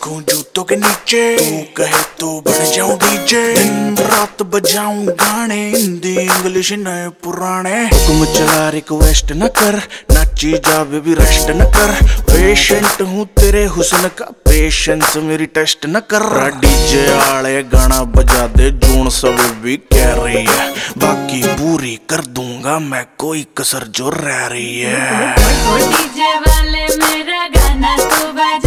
रखूं जूतों के नीचे, तू कहे तो बन जाऊं डीजे। दिन रात बजाऊं गाने, हिंदी इंग्लिश नए पुराने। हुक्म चला रिक्वेस्ट न कर, नाची जा बेबी रेस्ट न कर। पेशेंट हूँ तेरे हुस्न का, पेशेंस मेरी टेस्ट न कर। डीजे आले गाना बजा दे, जून सब भी कह रही है। बाकी पूरी कर दूंगा मैं, कोई कसर जो रह रही है। डीजे वाले मेरा गाना तू बजा।